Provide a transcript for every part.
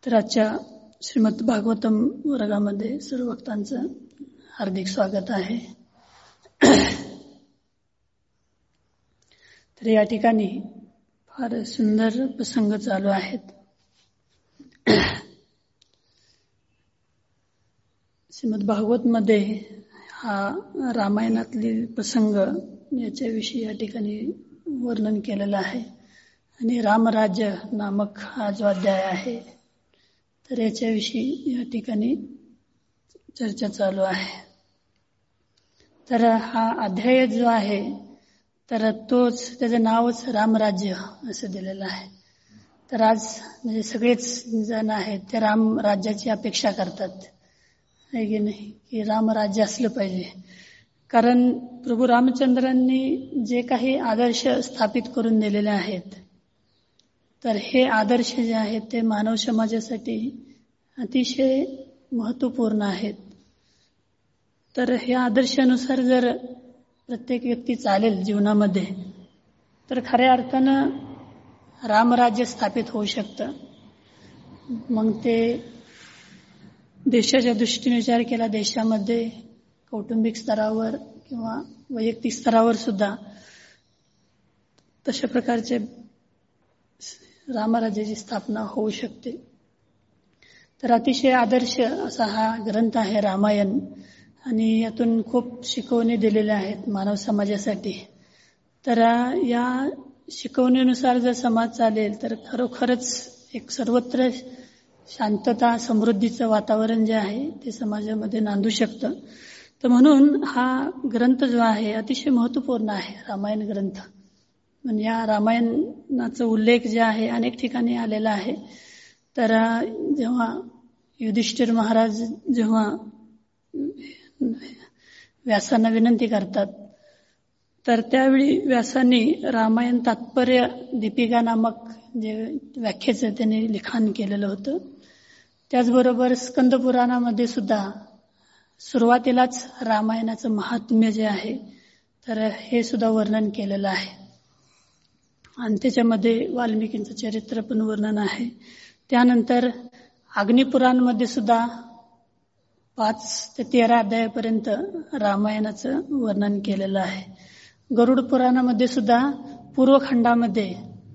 तर आजच्या श्रीमद भागवतम वर्गामध्ये सर्व भक्तांचं हार्दिक स्वागत आहे. तर या ठिकाणी फार सुंदर प्रसंग चालू आहेत. श्रीमद भागवत मध्ये हा रामायणातले प्रसंग याच्याविषयी या ठिकाणी वर्णन केलेलं आहे आणि रामराज्य नामक हा जो अध्याय आहे तर याच्याविषयी या ठिकाणी चर्चा चालू आहे. तर हा अध्याय जो आहे तर तोच त्याचं नावच रामराज्य असं दिलेलं आहे. तर आज म्हणजे सगळेच जण आहेत ते रामराज्याची अपेक्षा करतात आहे की नाही, की रामराज्य असलं पाहिजे. कारण प्रभू रामचंद्रांनी जे काही आदर्श स्थापित करून दिलेले आहेत तर हे आदर्श जे आहेत ते मानव समाजासाठी अतिशय महत्त्वपूर्ण आहेत. तर ह्या आदर्शानुसार जर प्रत्येक व्यक्ती चालेल जीवनामध्ये तर खऱ्या अर्थानं रामराज्य स्थापित होऊ शकतं. मग ते देशाच्या दृष्टीने विचार केला, देशामध्ये कौटुंबिक स्तरावर किंवा वैयक्तिक स्तरावर सुद्धा तशा प्रकारचे रामराज्याची स्थापना होऊ शकते. तर अतिशय आदर्श असा हा ग्रंथ आहे रामायण आणि यातून खूप शिकवणी दिलेल्या आहेत मानव समाजासाठी. तर या शिकवणीनुसार जर समाज चालेल तर खरोखरच एक सर्वत्र शांतता समृद्धीचं वातावरण जे आहे ते समाजामध्ये नांदू शकतं. तर म्हणून हा ग्रंथ जो आहे अतिशय महत्त्वपूर्ण आहे रामायण ग्रंथ. म्हणजे या रामायणाचा उल्लेख जे आहे अनेक ठिकाणी आलेला आहे. तर जेव्हा युधिष्ठिर महाराज जेव्हा व्यासांना विनंती करतात तर त्यावेळी व्यासांनी रामायण तात्पर्य दीपिका नामक जे व्याख्येचं त्यांनी लिखाण केलेलं होतं. त्याचबरोबर स्कंद पुराणामध्ये सुद्धा सुरुवातीलाच रामायणाचं महात्म्य जे आहे तर हे सुद्धा वर्णन केलेलं आहे आणि त्याच्यामध्ये वाल्मिकींचं चरित्र पण वर्णन आहे. त्यानंतर अग्निपुराणमध्ये सुद्धा 5 ते 13 अध्यायापर्यंत रामायणाचं वर्णन केलेलं आहे. गरुड पुराणामध्ये सुद्धा पूर्वखंडामध्ये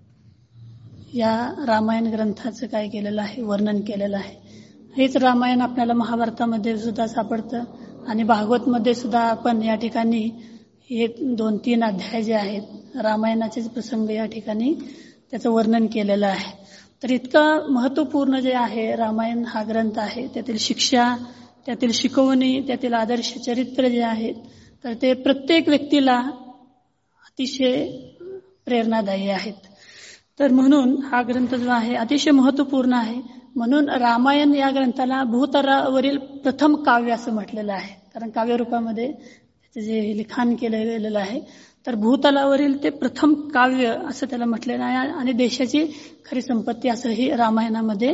या रामायण ग्रंथाचं काय केलेलं आहे, वर्णन केलेलं आहे. हेच रामायण आपल्याला महाभारतामध्ये सुद्धा सापडतं आणि भागवतमध्ये सुद्धा आपण या ठिकाणी हे 2-3 अध्याय जे आहेत रामायणाचेच प्रसंग या ठिकाणी त्याचं वर्णन केलेलं आहे. तर इतकं महत्त्वपूर्ण जे आहे रामायण हा ग्रंथ आहे. त्यातील शिक्षा, त्यातील शिकवणी, त्यातील आदर्श चरित्र जे आहेत तर ते प्रत्येक व्यक्तीला अतिशय प्रेरणादायी आहेत. तर म्हणून हा ग्रंथ जो आहे अतिशय महत्त्वपूर्ण आहे. म्हणून रामायण या ग्रंथाला भूतलावरील प्रथम काव्य असं म्हटलेलं आहे. कारण काव्यरूपामध्ये त्याचं जे लिखाण केलं गेलेलं आहे तर भूतलावरील ते प्रथम काव्य असं त्याला म्हटलेलं आहे आणि देशाची खरी संपत्ती असंही रामायणामध्ये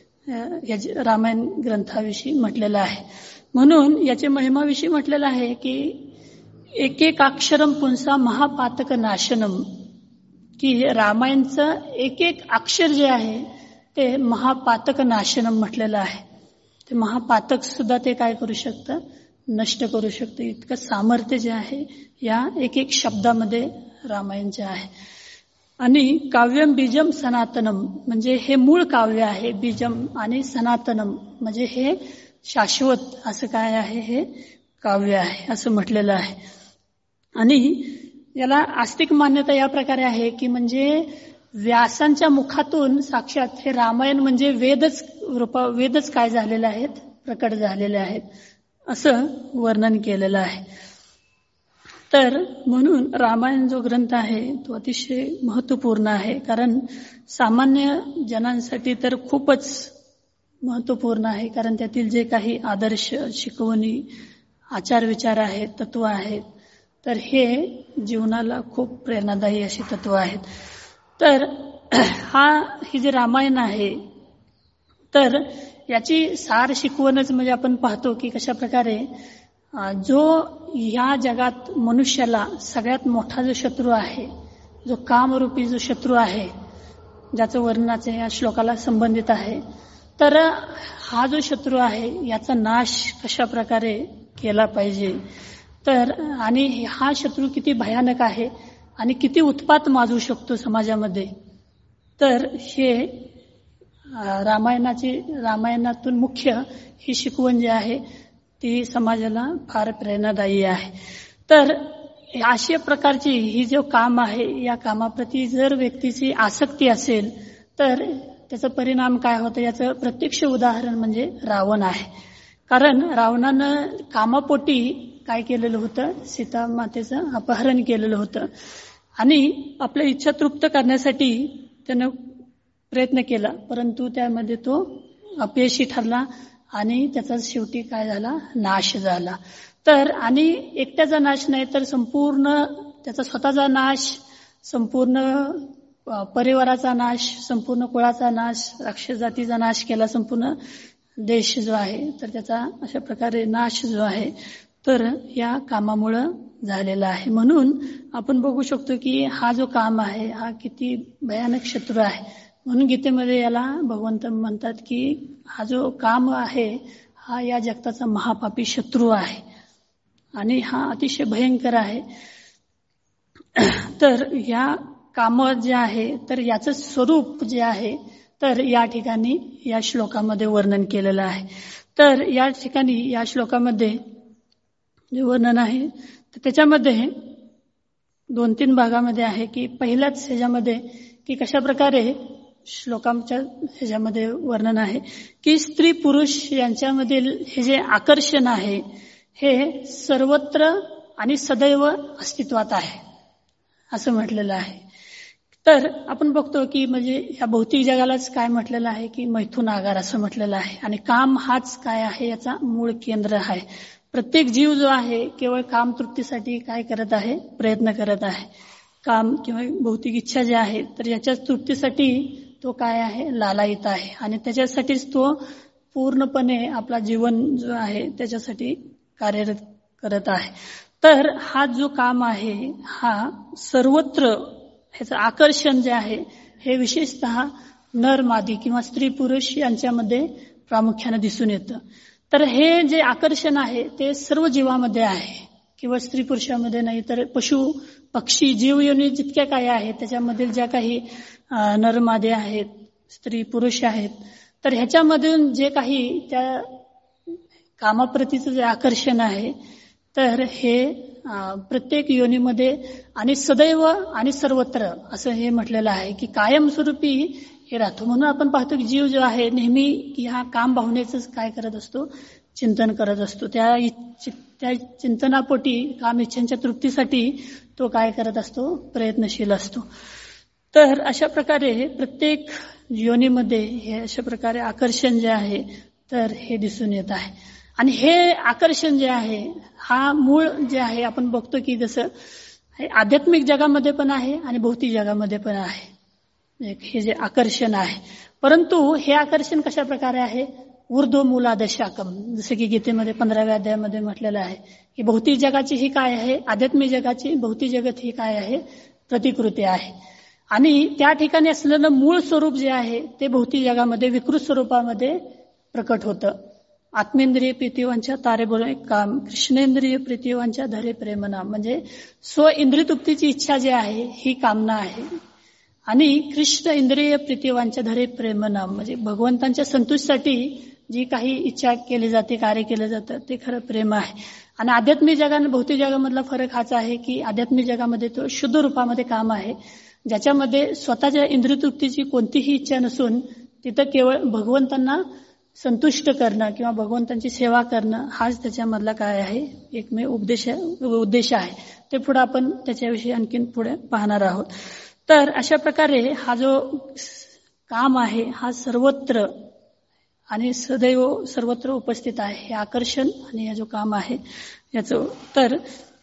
रामायण ग्रंथाविषयी म्हटलेलं आहे. म्हणून याच्या महिमाविषयी म्हटलेलं आहे की एक एक अक्षरम पुंसा महापातक नाशनम, की रामायणचं एक एक अक्षर जे आहे ते महापातक नाशनम म्हटलेलं आहे. ते महापातक सुद्धा ते काय करू शकतं, नष्ट करू शकतं. इतकं सामर्थ्य जे आहे या एक एक शब्दामध्ये रामायणचे आहे. आणि काव्यम बीजम सनातनम, म्हणजे हे मूळ काव्य आहे. बीजम आणि सनातनम म्हणजे हे शाश्वत असं काय आहे, हे काव्य आहे असं म्हटलेलं आहे. आणि याला आस्तिक मान्यता या प्रकारे आहे की म्हणजे व्यासांच्या मुखातून साक्षात हे रामायण म्हणजे वेदच काय झालेले आहेत, प्रकट झालेले आहेत असं वर्णन केलेलं आहे. तर म्हणून रामायण जो ग्रंथ आहे तो अतिशय महत्त्वपूर्ण आहे. कारण सामान्य जनांसाठी तर खूपच महत्त्वपूर्ण आहे. कारण त्यातील जे काही आदर्श, शिकवणी, आचारविचार आहेत, तत्व आहेत तर हे जीवनाला खूप प्रेरणादायी अशी तत्व आहेत. तर ही जे रामायण आहे तर याची सार शिकवणच म्हणजे आपण पाहतो की कशा प्रकारे जो ह्या जगात मनुष्याला सगळ्यात मोठा जो शत्रू आहे, जो कामरूपी जो शत्रू आहे, ज्याचं वर्णनाचे या श्लोकाला संबंधित आहे, तर हा जो शत्रू आहे याचा नाश कशा प्रकारे केला पाहिजे, तर आणि हा शत्रू किती भयानक आहे आणि किती उत्पात माजू शकतो समाजामध्ये, तर हे रामायणातून मुख्य ही शिकवण जी आहे ती समाजाला फार प्रेरणादायी आहे. तर अशा प्रकारची ही जो काम आहे, या कामाप्रती जर व्यक्तीची आसक्ती असेल तर त्याचा परिणाम काय होतं याचं प्रत्यक्ष उदाहरण म्हणजे रावण आहे. कारण रावणानं कामापोटी काय केलेलं होतं, सीता मातेचं अपहरण केलेलं होतं आणि आपल्या इच्छा तृप्त करण्यासाठी त्यानं प्रयत्न केला, परंतु त्यामध्ये तो अपयशी ठरला आणि त्याचा शेवटी काय झाला, नाश झाला. तर आणि एकट्याचा नाश नाही तर संपूर्ण त्याचा स्वतःचा नाश, संपूर्ण परिवाराचा नाश, संपूर्ण कुळाचा नाश, राक्षस जातीचा नाश केला, संपूर्ण देश जो आहे तर त्याचा अशा प्रकारे नाश जो आहे तर या कामामुळं झालेला आहे. म्हणून आपण बघू शकतो की हा जो काम आहे हा किती भयानक शत्रू आहे. म्हणून गीतेमध्ये याला भगवंत म्हणतात की हा जो काम आहे हा या जगताचा महापापी शत्रू आहे आणि हा अतिशय भयंकर आहे. तर या काम जे आहे तर याचं स्वरूप जे आहे तर या ठिकाणी या श्लोकामध्ये वर्णन केलेलं आहे. तर या ठिकाणी या श्लोकामध्ये जे वर्णन आहे तर त्याच्यामध्ये 2-3 भागामध्ये आहे की पहिल्याच ह्याच्यामध्ये की कशा प्रकारे श्लोकांच्या ह्याच्यामध्ये वर्णन आहे की स्त्री पुरुष यांच्यामधील हे जे आकर्षण आहे हे सर्वत्र आणि सदैव अस्तित्वात आहे असं म्हटलेलं आहे. तर आपण बघतो की म्हणजे या भौतिक जगालाच काय म्हटलेलं आहे की मैथुन आगार असं म्हटलेलं आहे आणि काम हाच काय आहे याचा मूळ केंद्र आहे. प्रत्येक जीव जो आहे केवळ काम तृप्तीसाठी काय करत आहे, प्रयत्न करत आहे. काम किंवा भौतिक इच्छा जी आहे तर याच्या तृप्तीसाठी तो काय आहे, लालायित आहे आणि त्याच्यासाठीच तो पूर्णपणे आपला जीवन जो आहे त्याच्यासाठी कार्यरत करत आहे. तर हा जो काम आहे हा सर्वत्र ह्याचं आकर्षण जे आहे हे विशेषतः नर मादी किंवा स्त्री पुरुष यांच्यामध्ये प्रामुख्याने दिसून येतं. तर हे जे आकर्षण आहे ते सर्व जीवामध्ये आहे, किंवा स्त्री पुरुषामध्ये नाही तर पशु पक्षी जीवयोनी जितक्या काही आहेत त्याच्यामधील ज्या काही नरमादे आहेत, स्त्री पुरुष आहेत, तर ह्याच्यामधून जे काही त्या कामाप्रतीचं जे आकर्षण आहे तर हे प्रत्येक योनीमध्ये आणि सदैव आणि सर्वत्र असं हे म्हटलेलं आहे की कायमस्वरूपी हे राहतो. म्हणून आपण पाहतो की जीव जो आहे नेहमी ह्या काम भावनेच काय करत असतो, चिंतन करत असतो. त्या चिंतनापोटी काम इच्छांच्या तृप्तीसाठी तो काय करत असतो, प्रयत्नशील असतो. तर अशा प्रकारे प्रत्येक योनीमध्ये हे अशा प्रकारे आकर्षण जे आहे तर हे दिसून येत आहे. आणि हे आकर्षण जे आहे हा मूळ जे आहे आपण बघतो की जसं आध्यात्मिक जगामध्ये पण आहे आणि भौतिक जगामध्ये पण आहे हे जे आकर्षण आहे. परंतु हे आकर्षण कशा प्रकारे आहे, ऊर्ध्व मूलादशाकम, जसं की गीतेमध्ये 15व्या अध्यायामध्ये म्हटलेलं आहे की भौतिक जगाची ही काय आहे, आध्यात्मिक जगाची भौतिक जगत ही काय आहे, प्रतिकृती आहे. आणि त्या ठिकाणी असलेलं मूळ स्वरूप जे आहे ते भौतिक जगामध्ये विकृत स्वरूपामध्ये प्रकट होतं. आत्मेंद्रिय प्रीतिवांच्या तारे बोले काम, कृष्णेंद्रिय प्रीतिवांच्या धरे प्रेमना, म्हणजे स्व इंद्रियतृप्तीची इच्छा जी आहे ही कामना आहे आणि कृष्ण इंद्रिय प्रीतिवांच्या धरे प्रेमना म्हणजे भगवंतांच्या संतुष्टीसाठी जी काही इच्छा केली जाते, कार्य केलं जातं ते खरं प्रेम आहे. आणि आध्यात्मिक जगा आणि भौतिक जगामधला फरक हाच आहे की आध्यात्मिक जगामध्ये तो शुद्ध रूपामध्ये काम आहे ज्याच्यामध्ये स्वतःच्या इंद्रियतृप्तीची कोणतीही इच्छा नसून तिथं केवळ भगवंतांना संतुष्ट करणं किंवा भगवंतांची सेवा करणं हाच त्याच्यामधला काय आहे, एकमेव उद्देश आहे. ते पुढे आपण त्याच्याविषयी आणखीन पुढे पाहणार आहोत. तर अशा प्रकारे हा जो काम आहे हा सर्वत्र आणि सदैव सर्वत्र उपस्थित आहे हे आकर्षण आणि हा जो काम आहे याचं. तर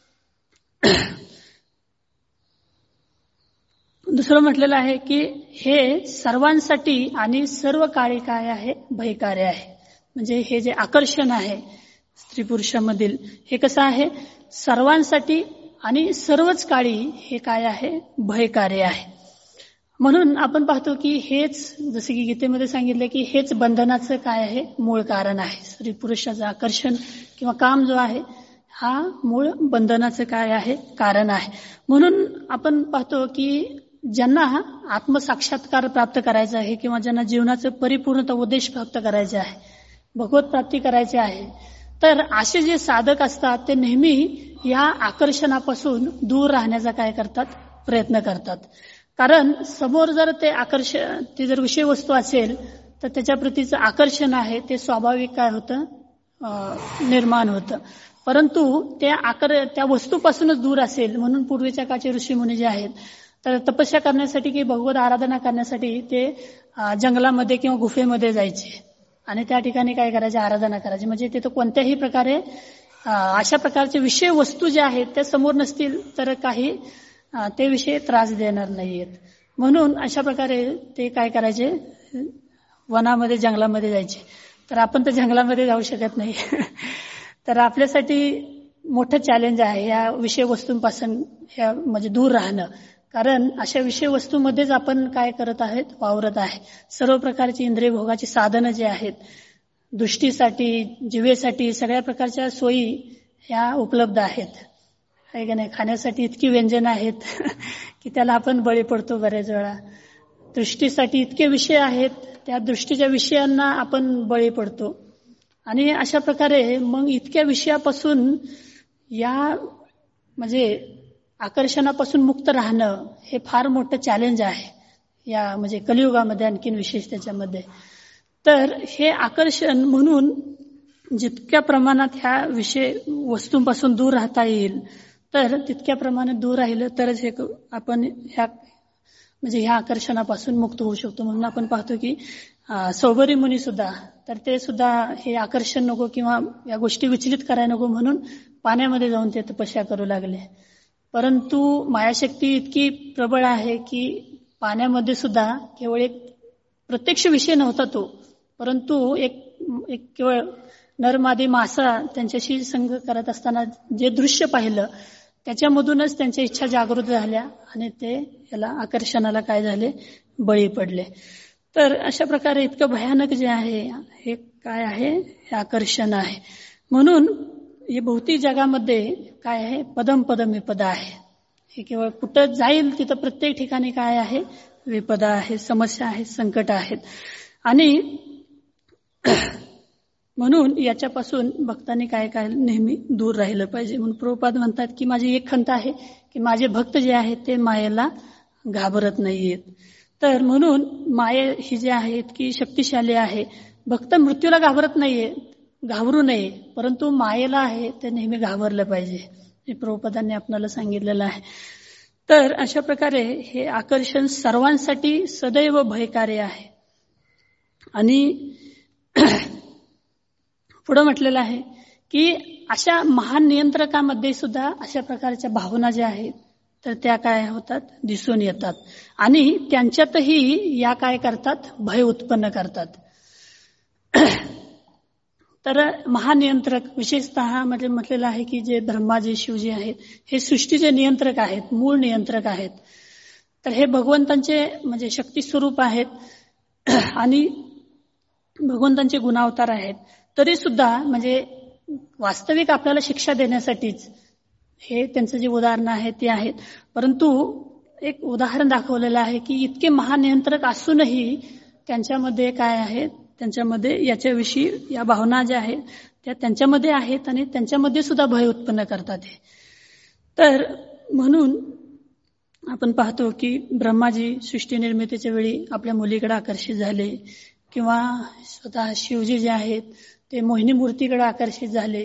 दुसरं म्हटलेलं आहे की हे सर्वांसाठी आणि सर्व काळी काय आहे, भयकार्य आहे. म्हणजे हे जे आकर्षण आहे स्त्री पुरुषामधील हे कसं आहे, सर्वांसाठी आणि सर्वच काळी हे काय आहे, भयकार्य आहे. म्हणून आपण पाहतो की हेच, जसे की गीतेमध्ये सांगितलं की हेच बंधनाचं काय आहे, मूळ कारण आहे. स्त्री पुरुषाचं आकर्षण किंवा काम जो आहे हा मूळ बंधनाचं काय आहे, कारण आहे. म्हणून आपण पाहतो की ज्यांना आत्मसाक्षात्कार प्राप्त करायचा आहे किंवा ज्यांना जीवनाचं परिपूर्णता उद्देश प्राप्त करायचे आहे, भगवत प्राप्ती करायची आहे, तर असे जे साधक असतात ते नेहमी या आकर्षणापासून दूर राहण्याचा काय करतात, प्रयत्न करतात. कारण समोर जर ते जर विषय वस्तू असेल तर त्याच्या प्रतीचं आकर्षण आहे ते स्वाभाविक काय होतं, निर्माण होतं. परंतु त्या वस्तूपासूनच दूर असेल म्हणून पूर्वीच्या काळचे ऋषीमुनी जे आहेत तर तपस्या करण्यासाठी की भगवत आराधना करण्यासाठी ते जंगलामध्ये किंवा गुफेमध्ये जायचे आणि त्या ठिकाणी काय करायचे, आराधना करायची. म्हणजे तिथं कोणत्याही प्रकारे अशा प्रकारचे विषय वस्तू ज्या आहेत त्या समोर नसतील तर काही ते विषय त्रास देणार नाहीयेत. म्हणून अशा प्रकारे ते काय करायचे, वनामध्ये जंगलामध्ये जायचे. तर आपण तर जंगलामध्ये जाऊ शकत नाही तर आपल्यासाठी मोठं चॅलेंज आहे या विषय वस्तूंपासून म्हणजे दूर राहणं. कारण अशा विषय वस्तूमध्येच आपण काय करत आहेत, वावरत आहे. सर्व प्रकारची इंद्रिय भोगाची साधनं जे आहेत, दृष्टीसाठी, जिवेसाठी सगळ्या प्रकारच्या सोयी ह्या उपलब्ध आहेत, आहे का नाही. खाण्यासाठी इतकी व्यंजन आहेत की त्याला आपण बळी पडतो बऱ्याच वेळा. दृष्टीसाठी इतके विषय आहेत, त्या दृष्टीच्या विषयांना आपण बळी पडतो. आणि अशा प्रकारे मग इतक्या विषयापासून म्हणजे आकर्षणापासून मुक्त राहणं हे फार मोठं चॅलेंज आहे या म्हणजे कलियुगामध्ये, आणखीन विशेष त्याच्यामध्ये. तर हे आकर्षण म्हणून जितक्या प्रमाणात ह्या विषय वस्तूंपासून दूर राहता येईल तर तितक्या प्रमाणात दूर राहिलं तरच आपण ह्या आकर्षणापासून मुक्त होऊ शकतो. म्हणून आपण पाहतो की सौभरी मुनी सुद्धा, तर ते सुद्धा हे आकर्षण नको किंवा या गोष्टी विचलित करायला नको म्हणून पाण्यामध्ये जाऊन ते तपस्या करू लागले. परंतु मायाशक्ती इतकी प्रबळ आहे की पाण्यामध्ये सुद्धा केवळ एक प्रत्यक्ष विषय नव्हता तो, परंतु एक केवळ नरमादी मासा त्यांच्याशी संग करत असताना जे दृश्य पाहिलं त्याच्यामधूनच त्यांच्या इच्छा जागृत झाल्या आणि ते याला आकर्षणाला काय झाले, बळी पडले. तर अशा प्रकारे इतकं भयानक जे आहे हे काय आहे, हे आकर्षण आहे. म्हणून हे भौतिक जगामध्ये काय आहे, पदम पदम विपदा आहे. हे केवळ कुठं जाईल तिथं प्रत्येक ठिकाणी काय आहे, विपदा आहे, समस्या आहे, संकट आहेत. आणि म्हणून याच्यापासून भक्तांनी काय काय नेहमी दूर राहिलं पाहिजे. म्हणून प्रभुपाद म्हणतात की माझी एक खंत आहे की माझे भक्त जे आहेत ते मायेला घाबरत नाहीयेत. तर म्हणून माये ही जी आहे इतकी शक्तिशाली आहे. भक्त मृत्यूला घाबरत नाहीये, घाबरू नये, परंतु मायेला आहे ते नेहमी घाबरलं पाहिजे, हे प्रभुपादांनी आपल्याला सांगितलेलं आहे. तर अशा प्रकारे हे आकर्षण सर्वांसाठी सदैव भयकारी आहे. आणि पुढे म्हटलेलं आहे की अशा महान नियंत्रकामध्ये सुद्धा अशा प्रकारच्या भावना ज्या आहेत तर त्या काय होतात, दिसून येतात. आणि त्यांच्यातही या काय करतात, भय उत्पन्न करतात. तर महानियंत्रक विशेषतः म्हणजे म्हटलेलं आहे की जे ब्रह्माजी, शिवजी आहेत हे सृष्टीचे नियंत्रक आहेत, मूळ नियंत्रक आहेत. तर हे भगवंतांचे म्हणजे शक्ती स्वरूप आहेत आणि भगवंतांचे गुणावतार आहेत. तरी सुद्धा म्हणजे वास्तविक आपल्याला शिक्षा देण्यासाठीच हे त्यांचं जे उदाहरण आहे ते आहेत. परंतु एक उदाहरण दाखवलेलं आहे की इतके महानियंत्रक असूनही त्यांच्यामध्ये काय आहे, त्यांच्यामध्ये याच्याविषयी या भावना ज्या आहेत त्या त्यांच्यामध्ये आहेत आणि त्यांच्यामध्ये सुद्धा भय उत्पन्न करतात. तर म्हणून आपण पाहतो की ब्रह्माजी सृष्टी निर्मितीच्या वेळी आपल्या मुलीकडे आकर्षित झाले किंवा स्वतः शिवजी जे आहेत ते मोहिनी मूर्तीकडे आकर्षित झाले.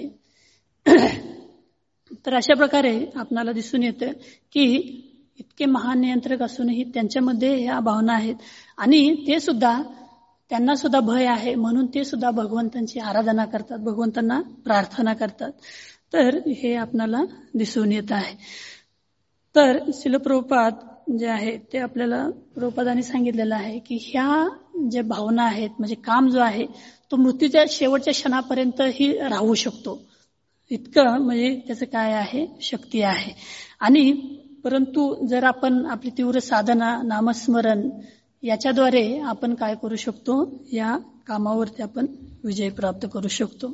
तर अशा प्रकारे आपल्याला दिसून येतं की इतके महान नियंत्रक असूनही त्यांच्यामध्ये ह्या भावना आहेत आणि ते सुद्धा, त्यांना सुद्धा भय आहे म्हणून ते सुद्धा भगवंतांची आराधना करतात, भगवंतांना प्रार्थना करतात. तर हे आपल्याला दिसून येत आहे. तर श्रील प्रभुपाद जे आहे ते आपल्याला प्रभुपादांनी सांगितलेलं आहे की ह्या ज्या भावना आहेत म्हणजे काम जो आहे तो मृत्यूच्या शेवटच्या क्षणापर्यंतही राहू शकतो, इतकं म्हणजे त्याचं काय आहे, शक्ती आहे. आणि परंतु जर आपण आपली तीव्र साधना, नामस्मरण याच्याद्वारे आपण काय करू शकतो, या कामावरती आपण विजय प्राप्त करू शकतो.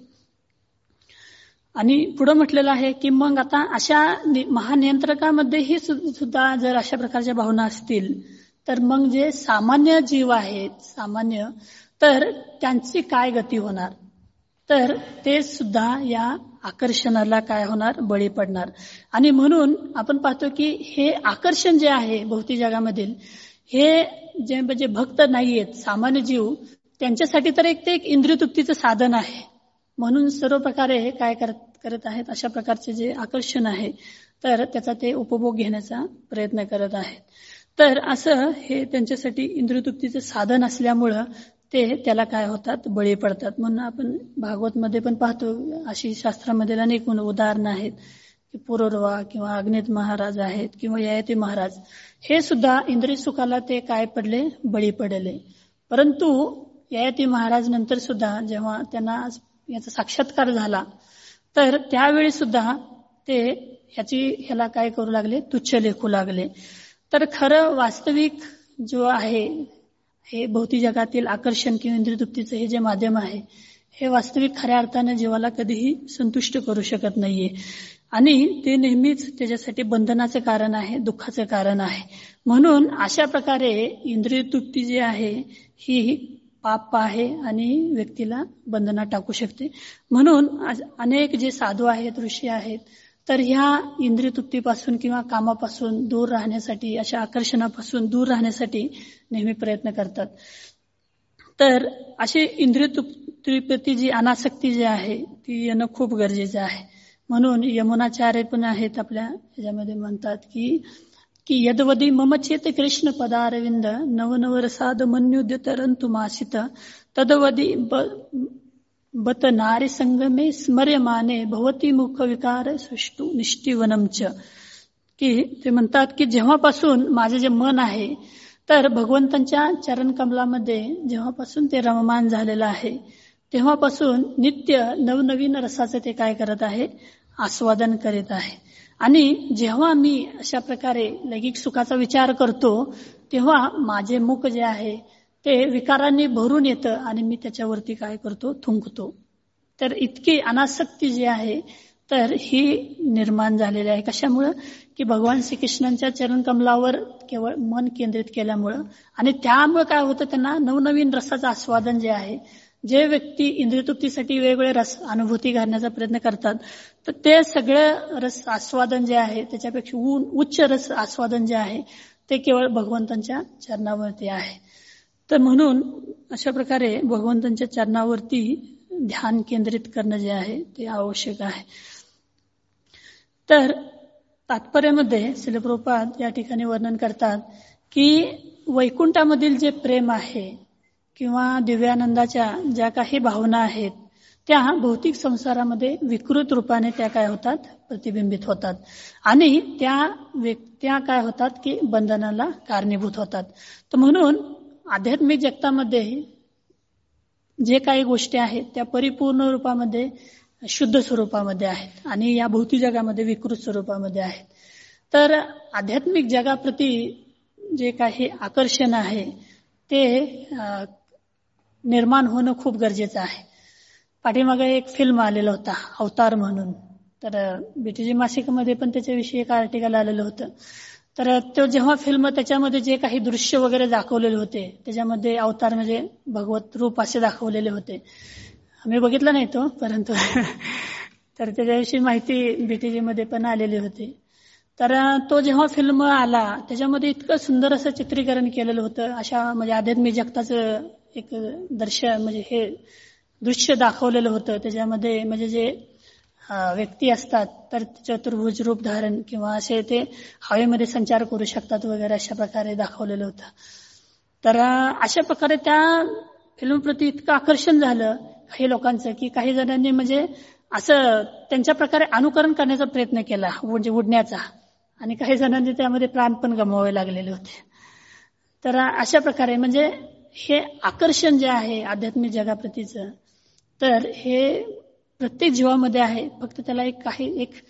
आणि पुढे म्हटलेलं आहे की मग आता अशा महानियंत्रकामध्येही सुद्धा जर अशा प्रकारच्या भावना असतील तर मग जे सामान्य जीव आहेत, सामान्य, तर त्यांची काय गती होणार, तर ते सुद्धा या आकर्षणाला काय होणार, बळी पडणार. आणि म्हणून आपण पाहतो की हे आकर्षण जे आहे भौतिक जगामधील, हे जे म्हणजे भक्त नाहीयेत, सामान्य जीव, त्यांच्यासाठी तर ते एक इंद्रिय तृप्तीचं साधन आहे. म्हणून सर्व प्रकारे हे काय करत आहेत, अशा प्रकारचे जे आकर्षण आहे तर त्याचा ते उपभोग घेण्याचा प्रयत्न करत आहेत. तर असं हे त्यांच्यासाठी इंद्रिय तृप्तीचं साधन असल्यामुळं ते त्याला काय होतात, बळी पडतात. म्हणून आपण भागवतमध्ये पण पाहतो, अशी शास्त्रामध्ये अनेक उदाहरणं आहेत की पुरोरवा किंवा अग्नित महाराज आहेत किंवा ययाती महाराज, हे सुद्धा इंद्रिय सुखाला ते काय पडले, बळी पडले. परंतु ययाती महाराज नंतर सुद्धा जेव्हा त्यांना याचा साक्षात्कार झाला तर त्यावेळी सुद्धा ते ह्याला काय करू लागले, तुच्छ लेखू लागले. तर खरं वास्तविक जो आहे हे भौतिक जगातील आकर्षण किंवा इंद्रिय तृप्तीचं हे जे माध्यम आहे, हे वास्तविक खऱ्या अर्थाने जीवाला कधीही संतुष्ट करू शकत नाहीये. आणि ते नेहमीच त्याच्यासाठी बंधनाचं कारण आहे, दुःखाचं कारण आहे. म्हणून अशा प्रकारे इंद्रिय तृप्ती जी आहे ही पाप आहे आणि व्यक्तीला बंधनात टाकू शकते. म्हणून अनेक जे साधू आहेत, ऋषी आहेत, तर ह्या इंद्रिय तृप्तीपासून किंवा कामापासून दूर राहण्यासाठी, अशा आकर्षणापासून दूर राहण्यासाठी नेहमी प्रयत्न करतात. तर अशी इंद्रिय तृप्ती जी अनासक्ती जी आहे ती येणं खूप गरजेचं आहे. म्हणून यमुनाचार्य पण आहेत आपल्या ह्याच्यामध्ये म्हणतात की यदवदी मम चेत कृष्ण पदारविंद नवनवरसाद मन्युद्यतरंतु मासित तदवदी बत नारी संगमे स्मर्यमाने भवती मुख विकार सृष्टू निष्ठीवनमच. की ते म्हणतात की जेव्हापासून माझे जे मन आहे तर भगवंतांच्या चरण कमलामध्ये जेव्हापासून ते रममान झालेलं आहे तेव्हापासून नित्य नवनवीन रसाचं ते काय करत आहे, आस्वादन करीत आहे. आणि जेव्हा मी अशा प्रकारे लैंगिक सुखाचा विचार करतो तेव्हा माझे मुख जे आहे ते विकारांनी भरून येतं आणि मी त्याच्यावरती काय करतो, थुंकतो. तर इतकी अनासक्ती जी आहे तर ही निर्माण झालेली आहे. कशामुळं, की भगवान श्रीकृष्णांच्या चरण कमलावर केवळ मन केंद्रित केल्यामुळं. आणि त्यामुळे काय होतं, त्यांना नवनवीन रसाचं आस्वादन जे आहे, जे व्यक्ती इंद्रिय तृप्तीसाठी वेगवेगळे रस अनुभूती करण्याचा प्रयत्न करतात तर ते सगळं रस आस्वादन जे आहे त्याच्यापेक्षा उच्च रस आस्वादन जे आहे ते केवळ भगवंतांच्या चरणावरती आहे. तर म्हणून अशा प्रकारे भगवंतांच्या चरणावरती ध्यान केंद्रित करणं जे आहे ते आवश्यक आहे. तर तात्पर्यामध्ये श्रील प्रभुपाद या ठिकाणी वर्णन करतात की वैकुंठामधील जे प्रेम आहे किंवा दिव्यानंदाच्या ज्या काही भावना आहेत त्या भौतिक संसारामध्ये विकृत रूपाने त्या काय होतात, प्रतिबिंबित होतात. आणि त्या काय होतात की बंधनाला कारणीभूत होतात. तर म्हणून आध्यात्मिक जगतामध्ये जे काही गोष्टी आहेत त्या परिपूर्ण रूपामध्ये शुद्ध स्वरूपामध्ये आहेत आणि या भौतिक जगामध्ये विकृत स्वरूपामध्ये आहेत. तर आध्यात्मिक जगाप्रती जे काही आकर्षण आहे ते निर्माण होणं खूप गरजेचं आहे. पाठीमागे एक फिल्म आलेला होता अवतार म्हणून, तर बीटीजी मासिकमध्ये पण त्याच्याविषयी एक आर्टिकल आलेलं होतं. तर तो जेव्हा फिल्म त्याच्यामध्ये जे काही दृश्य वगैरे दाखवलेले होते त्याच्यामध्ये अवतार म्हणजे भगवत रूप असे दाखवलेले होते. आम्ही बघितलं नाही तो, परंतु तर त्याच्याविषयी माहिती बीटीजी मध्ये पण आलेली होती. तर तो जेव्हा फिल्म आला त्याच्यामध्ये इतकं सुंदर असं चित्रीकरण केलेलं होतं. अशा म्हणजे आध्यात्मिक जगताचं एक दर्शन म्हणजे हे दृश्य दाखवलेलं होतं. त्याच्यामध्ये म्हणजे जे व्यक्ती असतात तर चतुर्भुज रूप धारण किंवा असे ते हवेमध्ये संचार करू शकतात वगैरे अशा प्रकारे दाखवलेलं होतं. तर अशा प्रकारे त्या फिल्मप्रती इतकं आकर्षण झालं काही लोकांचं की काही जणांनी म्हणजे असं त्यांच्या प्रकारे अनुकरण करण्याचा प्रयत्न केला, म्हणजे उडण्याचा, आणि काही जणांनी त्यामध्ये प्राण पण गमवावे लागलेले होते. तर अशा प्रकारे म्हणजे हे आकर्षण जे आहे आध्यात्मिक जगाप्रतीचं तर हे प्रत्येक जीवामध्ये आहे. फक्त त्याला एक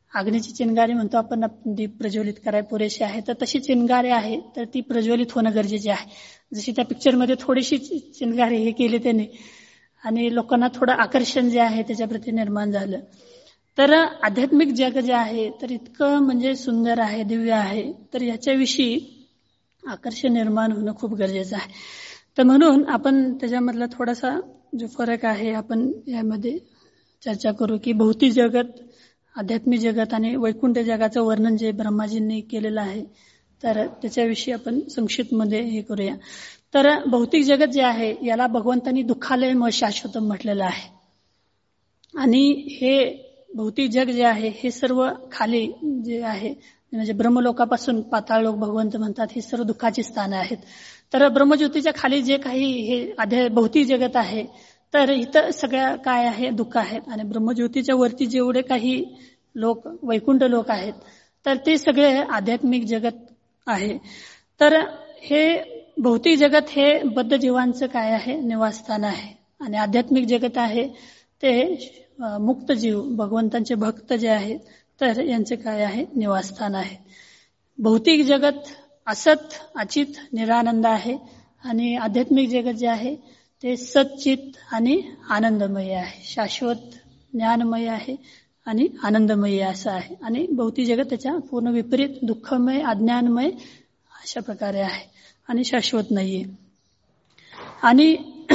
अग्नीची चिंगारी म्हणतो आपण दीप प्रज्वलित करायला पुरेशी आहे, तर तशी चिंगारी आहे तर ती प्रज्वलित होणं गरजेचे आहे. जशी त्या पिक्चरमध्ये थोडीशी चिंगारी हे केली त्याने आणि लोकांना थोडं आकर्षण जे आहे त्याच्याप्रती निर्माण झालं. तर आध्यात्मिक जग जे आहे तर इतकं म्हणजे सुंदर आहे, दिव्य आहे, तर याच्याविषयी आकर्षण निर्माण होणं खूप गरजेचं आहे. तर म्हणून आपण त्याच्यामधला थोडासा जो फरक आहे आपण यामध्ये चर्चा करू की भौतिक जगत, आध्यात्मिक जगत आणि वैकुंठ जगाचं वर्णन जे ब्रह्माजींनी केलेलं आहे तर त्याच्याविषयी आपण संक्षिप्तमध्ये हे करूया. तर भौतिक जगत जे आहे याला भगवंतांनी दुःखालय म शाश्वतम म्हटलेलं आहे. आणि हे भौतिक जग जे आहे हे सर्व खाली जे आहे म्हणजे ब्रह्मलोकापासून पाताळलोक भगवंत म्हणतात हे सर्व दुःखाची स्थानं आहेत. तर ब्रह्मज्योतीच्या खाली जे काही हे भौतिक जगत आहे तर इथं सगळ्या काय आहे दुःख आहेत. आणि ब्रह्मज्योतीच्या वरती जेवढे काही लोक वैकुंठ लोक आहेत तर ते सगळे आध्यात्मिक जगत आहे. तर हे भौतिक जगत हे बद्ध जीवांचं काय आहे निवासस्थान आहे. आणि आध्यात्मिक जगत आहे ते मुक्त जीव भगवंतांचे भक्त जे आहेत तर यांचे काय आहे निवासस्थान आहे. भौतिक जगत असत अचित निरानंद आहे आणि आध्यात्मिक जगत जे आहे ते सच्चित आणि आनंदमय आहे, शाश्वत ज्ञानमय आहे आणि आनंदमय असं आहे. आणि भौतिक जगत त्याच्या पूर्ण विपरीत दुःखमय अज्ञानमय अशा प्रकारे आहे आणि शाश्वत नाहीये. आणि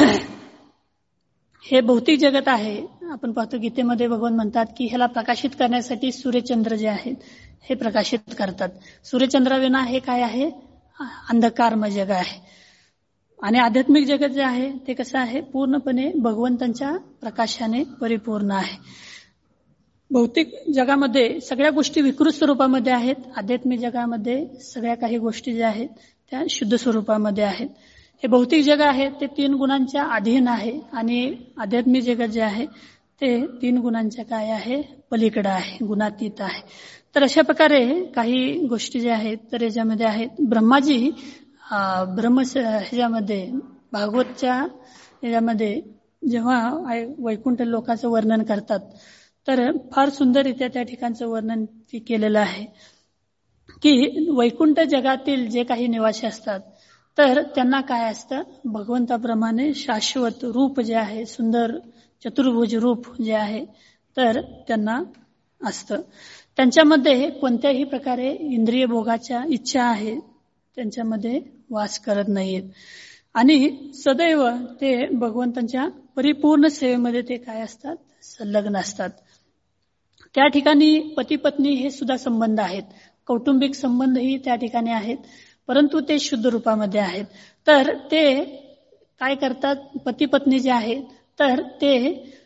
हे भौतिक जगत आहे आपण पाहतो गीतेमध्ये भगवान म्हणतात की ह्याला प्रकाशित करण्यासाठी सूर्यचंद्र जे आहेत हे प्रकाशित करतात. सूर्यचंद्राविना हे काय आहे अंधकारमय जग आहे. आणि आध्यात्मिक जगत जे आहे ते कसं आहे पूर्णपणे भगवंतांच्या प्रकाशाने परिपूर्ण आहे. भौतिक जगामध्ये सगळ्या गोष्टी विकृत स्वरूपामध्ये आहेत, आध्यात्मिक जगामध्ये सगळ्या काही गोष्टी ज्या आहेत त्या शुद्ध स्वरूपामध्ये आहेत. हे भौतिक जग आहे ते 3 गुणांच्या अधीन आहे आणि आध्यात्मिक जगत जे आहे ते 3 गुणांच्या काय आहे पलीकडे आहे, गुणातीत आहे. तर अशा प्रकारे काही गोष्टी ज्या आहेत तर याच्यामध्ये आहेत. ब्रह्माजी ह्याच्यामध्ये भागवतच्या ह्याच्यामध्ये जेव्हा वैकुंठ लोकांचं वर्णन करतात तर फार सुंदररित्या त्या ठिकाणचं वर्णन केलेलं आहे की वैकुंठ जगातील जे काही निवासी असतात तर त्यांना काय असतं भगवंताप्रमाणे शाश्वत रूप जे आहे सुंदर चतुर्भुज रूप जे आहे तर त्यांना असतं. त्यांच्यामध्ये कोणत्याही प्रकारे इंद्रिय भोगाच्या इच्छा आहे त्यांच्यामध्ये वास करत नाहीत आणि सदैव ते भगवंतांच्या परिपूर्ण सेवेमध्ये ते काय असतात संलग्न असतात. त्या ठिकाणी पती पत्नी हे सुद्धा संबंध आहेत, कौटुंबिक संबंधही त्या ठिकाणी आहेत, परंतु ते शुद्ध रूपामध्ये आहेत. तर ते काय करतात पती पत्नी जे आहेत तर ते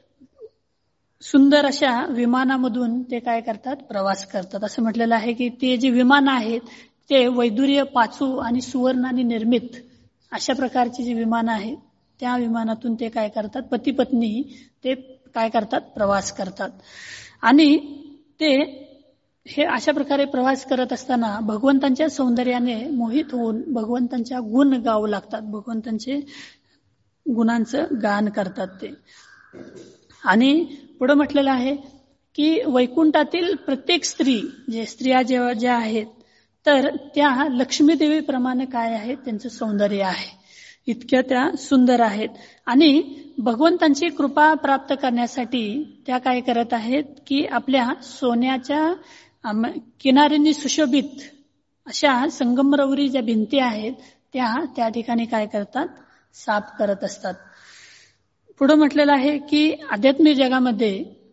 सुंदर अशा विमानामधून ते काय करतात प्रवास करतात. असं म्हटलेलं आहे की ते जे विमान आहेत ते वैदुर्य पाचू आणि सुवर्णाने निर्मित अशा प्रकारची जी विमानं आहेत त्या विमानातून ते काय करतात पती पत्नी ते काय करतात प्रवास करतात. आणि ते हे अशा प्रकारे प्रवास करत असताना भगवंतांच्या सौंदर्याने मोहित होऊन भगवंतांच्या गुण गाऊ लागतात, भगवंतांचे गुणांचं गान करतात ते. आणि पुढे म्हटलेलं आहे की वैकुंठातील प्रत्येक स्त्री जे स्त्रिया ज्या आहेत तर त्या लक्ष्मीदेवीप्रमाणे काय आहे त्यांचं सौंदर्य आहे, इतक्या त्या सुंदर आहेत. आणि भगवंतांची कृपा प्राप्त करण्यासाठी त्या काय करत आहेत की आपल्या सोन्याच्या किनाऱ्यांनी सुशोभित अशा संगमरवरी ज्या भिंती आहेत त्या ठिकाणी काय करतात साफ करत असतात. पुढे म्हटलेलं आहे की आध्यात्मिक जगामध्ये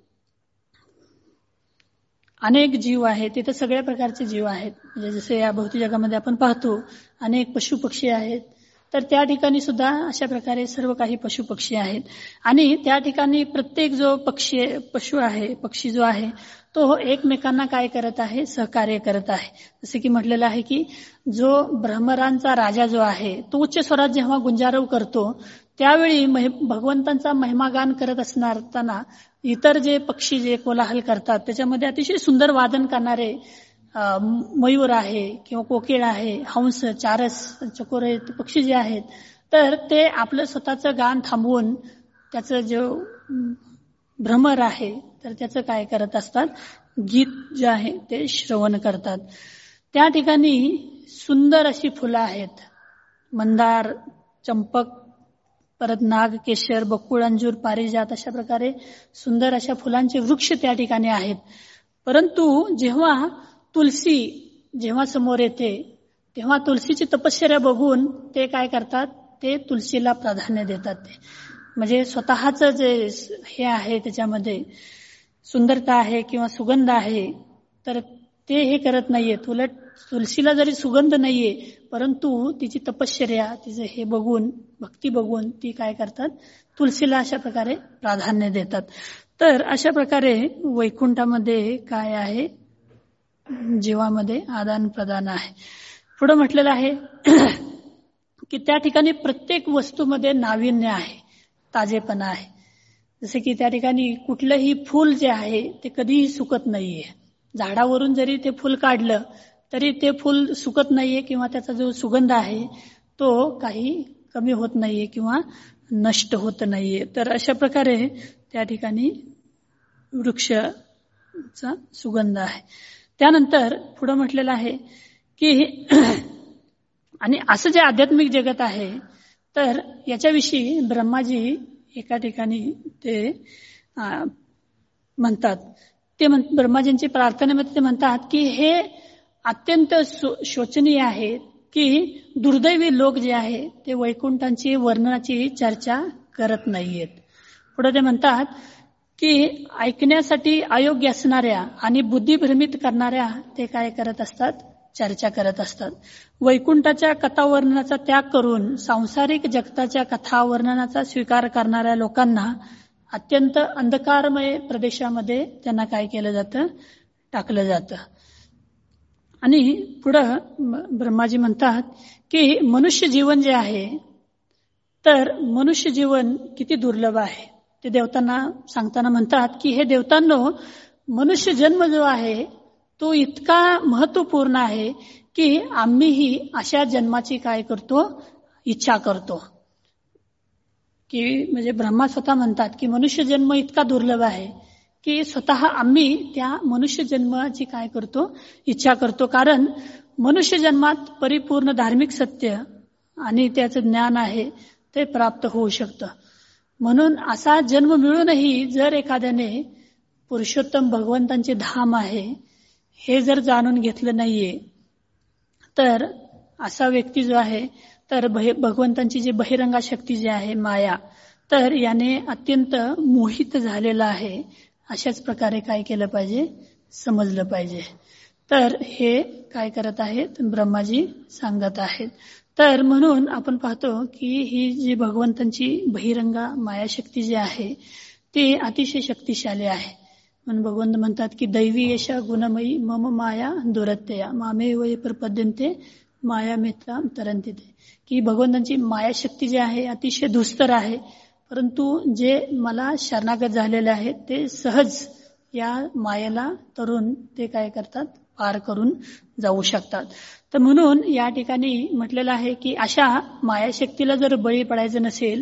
अनेक जीव आहेत, तिथे सगळ्या प्रकारचे जीव आहेत. म्हणजे जसे या भौतिक जगामध्ये आपण पाहतो अनेक पशु पक्षी आहेत तर त्या ठिकाणी सुद्धा अशा प्रकारे सर्व काही पशु पक्षी आहेत. आणि त्या ठिकाणी प्रत्येक जो पशु आहे पक्षी जो आहे तो एकमेकांना काय करत आहे सहकार्य करत आहे. जसे की म्हटलेलं आहे की जो भ्रमरांचा राजा जो आहे तो उच्च स्वरात जेव्हा गुंजारव करतो त्यावेळी भगवंतांचा महिमागान करत असताना इतर जे पक्षी जे कोलाहल करतात त्याच्यामध्ये अतिशय सुंदर वादन करणारे मयूर आहे किंवा कोकिळ आहे, हंस, चारस, चकोरे पक्षी जे आहेत तर ते आपलं स्वतःचं गान थांबवून त्याचं जो भ्रमर आहे तर त्याचं काय करत असतात गीत जे आहे ते श्रवण करतात. त्या ठिकाणी सुंदर अशी फुलं आहेत, मंदार, चंपक, परत नाग, केशर, बकुळ, अंजूर, पारिजात, अशा प्रकारे सुंदर अशा फुलांचे वृक्ष त्या ठिकाणी आहेत. परंतु जेव्हा तुलसी जेव्हा समोर येते तेव्हा तुलसीची तपश्चर्या बघून ते काय करतात, ते तुलसीला प्राधान्य देतात. ते म्हणजे स्वतःच जे हे आहे त्याच्यामध्ये सुंदरता आहे किंवा सुगंध आहे, तर ते हे करत नाहीये. उलट तुलसीला जरी सुगंध नाहीये, परंतु तिची तपश्चर्या, तिचं हे बघून, भक्ती बघून ती काय करतात, तुलसीला अशा प्रकारे प्राधान्य देतात. तर अशा प्रकारे वैकुंठामध्ये काय आहे, जीवामध्ये आदान प्रदान आहे. पुढे म्हटलेलं आहे की त्या ठिकाणी प्रत्येक वस्तूमध्ये नाविन्य आहे, ताजेपणा आहे. जसे की त्या ठिकाणी कुठलंही फूल जे आहे ते कधीही सुकत नाहीये. झाडावरून जरी ते फूल काढलं तरी ते फूल सुकत नाहीये किंवा त्याचा जो सुगंध आहे तो काही कमी होत नाहीये किंवा नष्ट होत नाहीये. तर अशा प्रकारे त्या ठिकाणी वृक्षाचा सुगंध आहे. त्यानंतर पुढे म्हटलेलं आहे की आणि असं जे आध्यात्मिक जगत आहे, तर याच्याविषयी ब्रह्माजी एका ठिकाणी ते म्हणतात, ते ब्रह्माजींची प्रार्थनेमध्ये ते म्हणतात की हे अत्यंत शोचनीय आहे की दुर्दैवी लोक जे आहे ते वैकुंठांची वर्णनाची चर्चा करत नाहीयेत. पुढे ते म्हणतात की ऐकण्यासाठी अयोग्य असणाऱ्या आणि बुद्धिभ्रमित करणाऱ्या ते काय करत असतात, चर्चा करत असतात. वैकुंठाच्या कथावर्णनाचा त्याग करून सांसारिक जगताच्या कथावर्णनाचा स्वीकार करणाऱ्या लोकांना अत्यंत अंधकारमय प्रदेशामध्ये त्यांना काय केलं जातं, टाकलं जातं. आणि पुढं ब्रह्माजी म्हणतात की मनुष्य जीवन जे आहे, तर मनुष्य जीवन किती दुर्लभ आहे. ते देवतांना सांगताना म्हणतात की हे देवतांनो, मनुष्य जन्म जो आहे तो इतका महत्वपूर्ण आहे की आम्हीही अशा जन्माची काय करतो, इच्छा करतो. की म्हणजे ब्रह्मा स्वतः म्हणतात की मनुष्य जन्म इतका दुर्लभ आहे की स्वतः आम्ही त्या मनुष्य जन्माची काय करतो, इच्छा करतो. कारण मनुष्य जन्मात परिपूर्ण धार्मिक सत्य आणि त्याचं ज्ञान आहे ते प्राप्त होऊ शकतं. म्हणून असा जन्म मिळूनही जर एखाद्याने पुरुषोत्तम भगवंतांचे धाम आहे हे जर जाणून घेतलं नाहीये, तर असा व्यक्ती जो आहे, तर भगवंतांची जी बहिरंगा शक्ती जी आहे माया, तर याने अत्यंत मोहित झालेला आहे. अशाच प्रकारे काय केलं पाहिजे, समजलं पाहिजे. तर हे काय करत आहेत, ब्रह्माजी सांगत आहेत. तर म्हणून आपण पाहतो की ही जी भगवंतांची बहिरंगा माया शक्ती जी आहे ती अतिशय शक्तिशाली आहे. म्हणून भगवंत म्हणतात की दैवी यशा गुणमयी मम माया दुरत्यया मामे वय प्रपद्यंते माया मित्रा तरंती. की भगवंतांची माया शक्ती जी आहे अतिशय दुस्तर आहे, परंतु जे मला शरणागत झालेले आहेत ते सहज या मायेला तरून ते काय करतात, पार करून जाऊ शकतात. तर म्हणून या ठिकाणी म्हटलेलं आहे की अशा मायाशक्तीला जर बळी पडायचं नसेल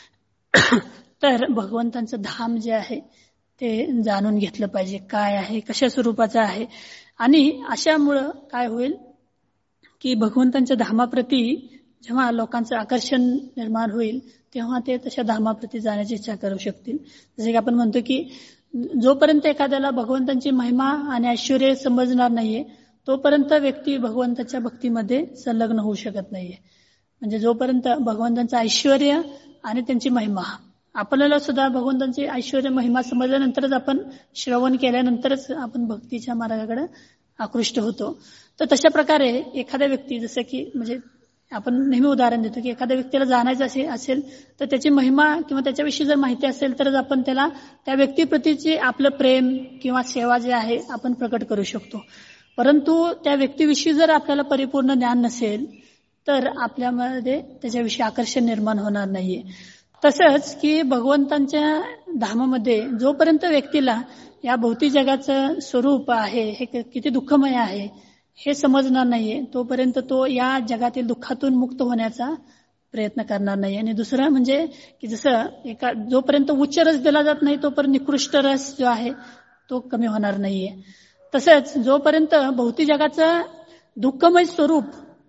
तर भगवंतांचं धाम जे आहे ते जाणून घेतलं पाहिजे, काय आहे, कशा स्वरूपाचं आहे. आणि अशामुळं काय होईल की भगवंतांच्या धामाप्रती जेव्हा लोकांचं आकर्षण निर्माण होईल तेव्हा ते तशा धामाप्रती जाण्याची इच्छा करू शकतील. जसे की आपण म्हणतो की जोपर्यंत एखाद्याला भगवंतांची महिमा आणि ऐश्वर्य समजणार नाहीये तोपर्यंत व्यक्ती भगवंताच्या भक्तीमध्ये संलग्न होऊ शकत नाहीये. म्हणजे जोपर्यंत भगवंतांचं ऐश्वर्य आणि त्यांची महिमा, आपल्याला सुद्धा भगवंतांची ऐश्वर्य महिमा समजल्यानंतरच आपण श्रवण केल्यानंतरच आपण भक्तीच्या मार्गाकडे आकृष्ट होतो. तर तशा प्रकारे एखाद्या व्यक्ती, जसं की म्हणजे आपण नेहमी उदाहरण देतो की एखाद्या व्यक्तीला जाणायचं असेल तर त्याची महिमा किंवा त्याच्याविषयी जर माहिती असेल तरच आपण त्याला त्या व्यक्तीप्रतीचे आपलं प्रेम किंवा सेवा जे आहे आपण प्रकट करू शकतो. परंतु त्या व्यक्तीविषयी जर आपल्याला परिपूर्ण ज्ञान नसेल तर आपल्यामध्ये त्याच्याविषयी आकर्षण निर्माण होणार नाहीये. तसंच की भगवंतांच्या धामामध्ये जोपर्यंत व्यक्तीला या भौतिक जगाचं स्वरूप आहे हे किती दुःखमय आहे हे समजणार नाहीये तोपर्यंत तो या जगातील दुःखातून मुक्त होण्याचा प्रयत्न करणार नाही. आणि दुसरं म्हणजे की जसं जोपर्यंत उच्च रस दिला जात नाही तोपर्यंत निकृष्ट रस जो आहे तो कमी होणार नाहीये. तसंच जोपर्यंत भौतिक जगाचं दुःखमय स्वरूप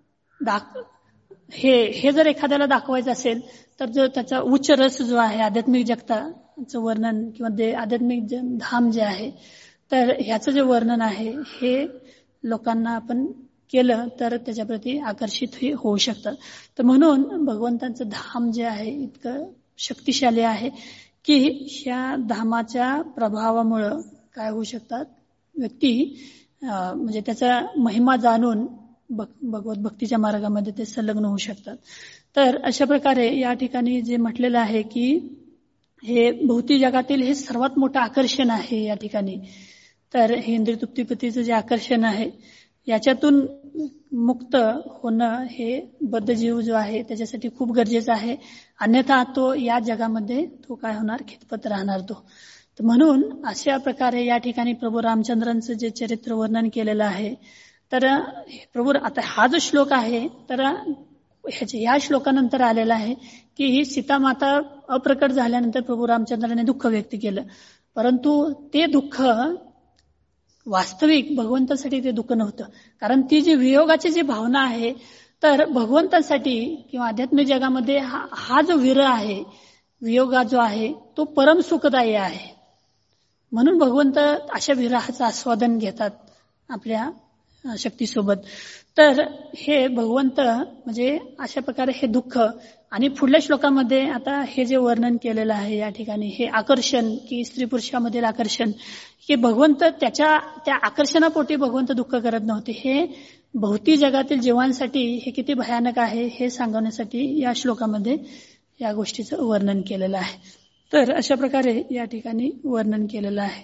हे जर एखाद्याला दाखवायचं असेल तर जो त्याचा उच्च रस जो आहे आध्यात्मिक जगताचं वर्णन किंवा आध्यात्मिक धाम जे आहे तर ह्याचं जे वर्णन आहे हे लोकांना आपण केलं तर त्याच्याप्रती आकर्षित होऊ शकतात. तर म्हणून भगवंतांचं धाम जे आहे इतकं शक्तिशाली आहे की ह्या धामाच्या प्रभावामुळं काय होऊ शकतात, व्यक्ती म्हणजे त्याचा महिमा जाणून भगवत भक्तीच्या मार्गामध्ये ते संलग्न होऊ शकतात. तर अशा प्रकारे या ठिकाणी जे म्हटलेलं आहे की हे भौतिक जगातील हे सर्वात मोठं आकर्षण आहे या ठिकाणी. तर हे इंद्रिय तृप्तीपतीचं जे आकर्षण आहे याच्यातून मुक्त होणं हे बद्धजीव जो आहे त्याच्यासाठी खूप गरजेचं आहे. अन्यथा तो या जगामध्ये तो काय होणार, खितपत राहणार तो. तर म्हणून अशा प्रकारे या ठिकाणी प्रभू रामचंद्रांचं जे चरित्र वर्णन केलेलं आहे तर प्रभू आता हा जो श्लोक आहे तर ह्या श्लोकानंतर आलेला आहे की ही सीतामाता अप्रकट झाल्यानंतर प्रभू रामचंद्राने दुःख व्यक्त केलं, परंतु ते दुःख वास्तविक भगवंतासाठी ते दुःख नव्हतं. कारण ती जी वियोगाची जी भावना आहे तर भगवंतासाठी किंवा आध्यात्मिक जगामध्ये हा जो विरह आहे, वियोगा जो आहे तो परम सुखदायी आहे. म्हणून भगवंत अशा विरहाचं आस्वादन घेतात आपल्या शक्तीसोबत. तर हे भगवंत म्हणजे अशा प्रकारे हे दुःख आणि पुढल्या श्लोकामध्ये आता हे जे वर्णन केलेलं आहे या ठिकाणी हे आकर्षण की स्त्री पुरुषामधील आकर्षण की भगवंत त्या आकर्षणापोटी भगवंत दुःख करत नव्हते. हे भौतिक जगातील जीवांसाठी हे किती भयानक आहे हे सांगण्यासाठी या श्लोकामध्ये या गोष्टीचं वर्णन केलेलं आहे. तर अशा प्रकारे या ठिकाणी वर्णन केलेलं आहे.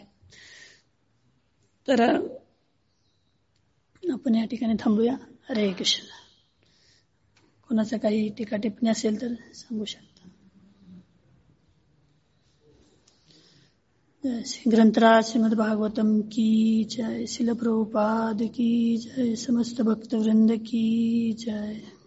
तर आपण या ठिकाणी थांबूया. हरे कृष्ण. कोणाचं काही टीका टिप्पणी असेल तर सांगू शकता. ग्रंथराज श्रीमद भागवतम की जय. शिल प्रभुपाद की जय. समस्त भक्तवृंद की जय.